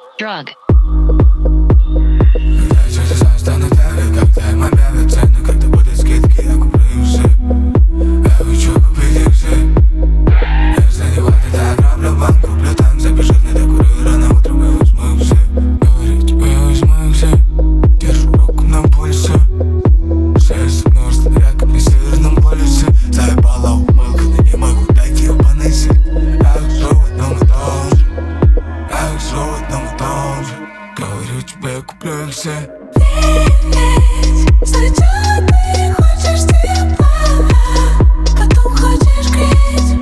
Drug. Я чуть знаю, что на тебе, когда им объявят цены, когда будут скидки, я куплю им все. Я хочу купить их все. Если не хватит, я ограблю банк, куплю там, запиши на докурю, рано утром я возьму их все. Говорю тебе, я возьму их все. Держу руку на пульсе. Шесть множеств, я как на северном полюсе. Заебала умылка, но не могу дать ебаный сет. Я ухожу в одном и том же. Я ухожу в одном и том же. Говорю тебе, я куплю их все. Сначала ты хочешь тепла, потом хочешь греть.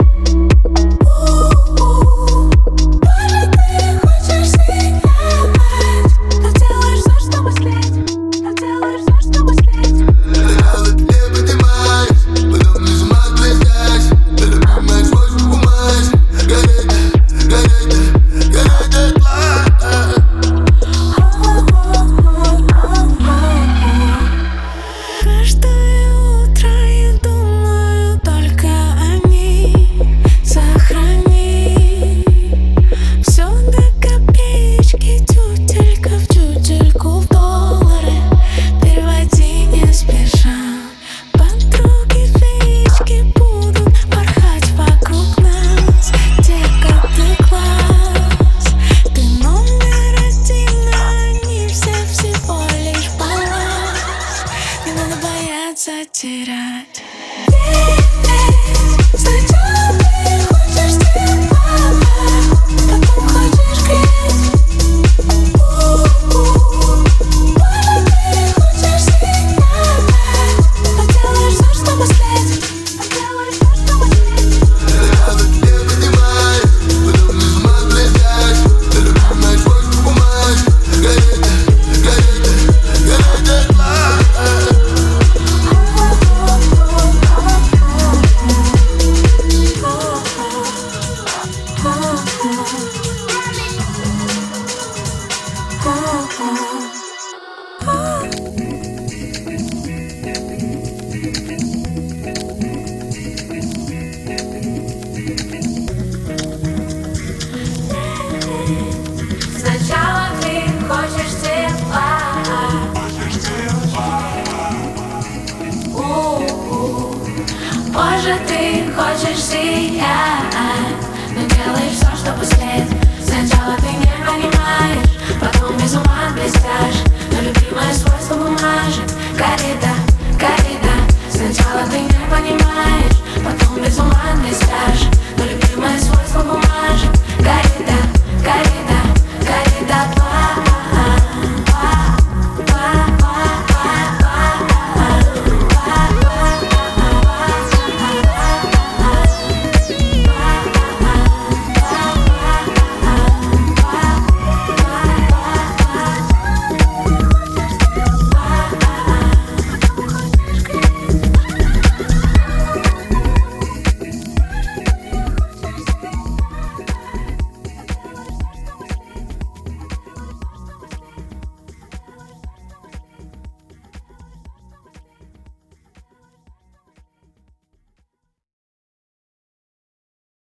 Боже, ты хочешь сиять, но делаешь все, чтобы слить. Но делаешь все, чтобы слить. Сначала ты не поднимаешь, потом не сама блестясь. Ты любимая свойство мать. Гореть, гореть, гореть дотла. Каждое утро я думаю только о ней. Сохрани все до копеечки, тютелька в тютельку в доллары. Переводи не спеша. Подруги феечки будут порхать вокруг нас. Детка, ты класс, ты номер один, а они все всего лишь баланс. Не надо бояться терять. Сначала ты хочешь тепла, потом хочешь греть. Боже, ты хочешь сиять, но делаешь все, чтобы слить. Но делаешь все, чтобы слить. Сначала ты не поднимаешь, потом не сама блестясь. Ты любимая свойство мать. Гореть, гореть, гореть дотла.